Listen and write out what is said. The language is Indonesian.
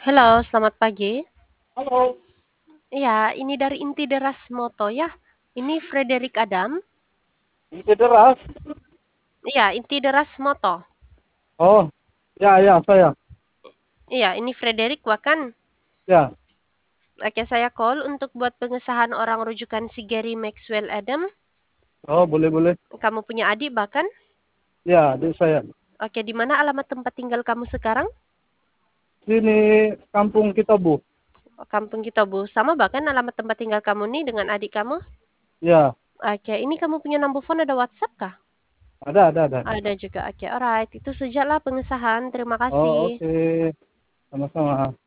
Halo, selamat pagi. Halo, Iya, ini dari Inti Deras Moto ya. Ini Frederick Adam. itu deras. Iya, Inti Deras Moto. Oh, ya, ya, saya. Iya, ini Frederick bahkan. Ya, Oke, saya call untuk buat pengesahan orang rujukan si Gary Maxwell Adam. oh, boleh, boleh. Kamu punya adik bahkan. Ya, adik saya. Oke, di mana alamat tempat tinggal kamu sekarang? Sini kampung kita, Bu. Kampung kita, Bu. Sama bahkan alamat tempat tinggal kamu nih dengan adik kamu. Ya, Oke, ini kamu punya number phone ada WhatsApp kah? ada. Ada juga. Oke, alright. Itu sajalah pengesahan. Terima Oh, kasih. oke. Sama-sama.